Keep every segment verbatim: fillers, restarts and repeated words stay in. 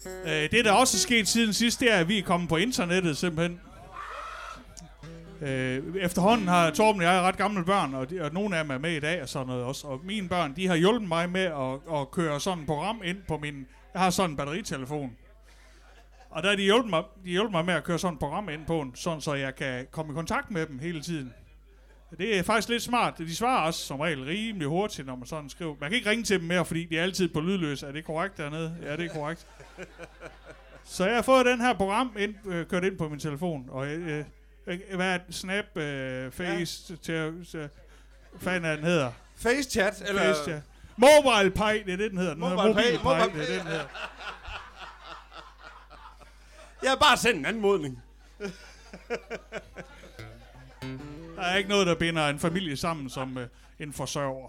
Øh, det, der også er sket siden sidst, det er, at vi er kommet på internettet simpelthen. Øh, efterhånden har Torben og jeg ret gamle børn, og, de, og nogle af dem er med i dag og sådan noget også. Og mine børn, de har hjulpet mig med at, at køre sådan et program ind på min... Jeg har sådan en batteritelefon. Og der har de hjulpet mig, de hjulpet mig med at køre sådan et program ind på den, sådan så jeg kan komme i kontakt med dem hele tiden. Det er faktisk lidt smart. De svarer også som regel rimelig hurtigt, når man sådan skriver. Man kan ikke ringe til dem mere, fordi de er altid på lydløs. Er det korrekt dernede? Ja, det er korrekt. Så jeg har fået den her program ind, øh, kørt ind på min telefon. Og øh, øh, hvad er det? Snap, øh, Face, ja. til, til, hvad fanden er den hedder? FaceChat, eller? FaceChat. Mobile Pay, det er det, den hedder. Mobile Pay, Pay, Mobile det er det, den hedder. Jeg har bare sendt en anmodning. Der er ikke noget, der binder en familie sammen som øh, en forsørger.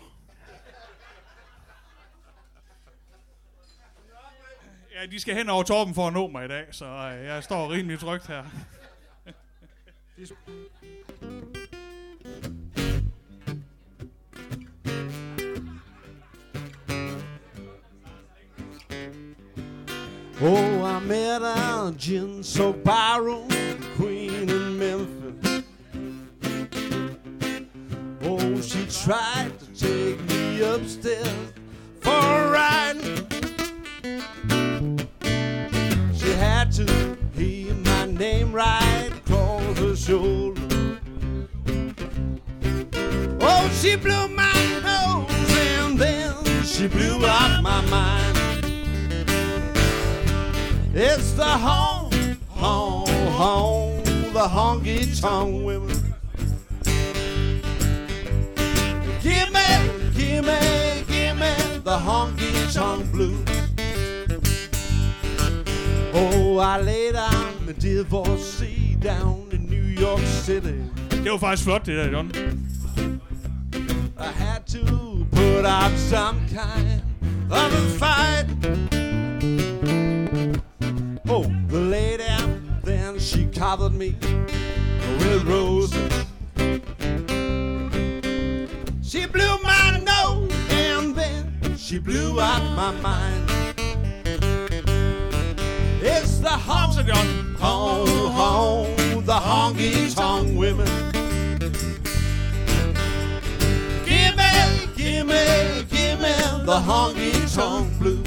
Ja, de skal hen over Torben for at nå mig i dag, så øh, jeg står rimelig trygt her. Oh, I met a gin so barroom queen in Memphis. Oh, she tried to take me upstairs for a ride. She had to hear my name right across her shoulder. Oh, she blew my nose and then she blew out my mind. It's the home, home, home, the honky-tonk women. Give me, give me, give me the honky-tonk blues. Oh, I laid down the divorcee down in New York City. Det var faktisk flot, det der, John. I had to put up some kind of a fight. Oh, the lady, then she covered me with roses. She blew my nose and then she blew out my mind. It's the home, home, home, the honky-tonk women. Give me, give me, give me the honky-tonk blues.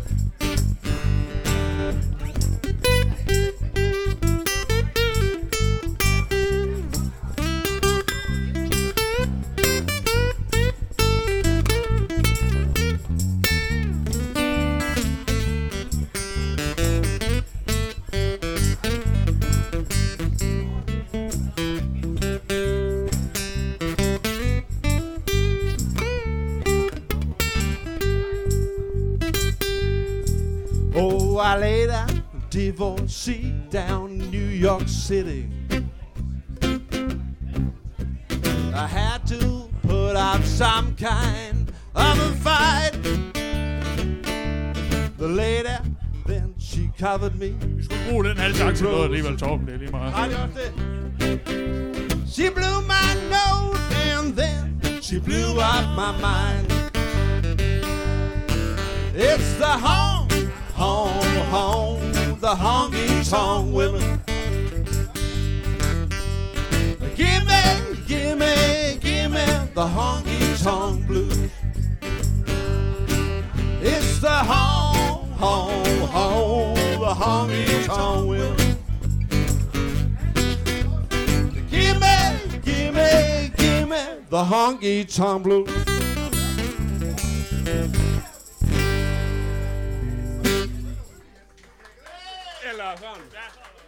I laid a divorcee down in New York City. I had to put up some kind of a fight. The lady, then she covered me. Vi skulle bruge den halv tak til noget alligevel, Torben. Det er lige meget. Nej, det er også det. She blew my nose and then she blew out my mind. It's the home, home, home, the honky-tonk women. Give me, give me, give me the honky-tonk blues. It's the home, home, home, the honky-tonk women. Give me, give me, give me the honky-tonk blues. Eller sådan.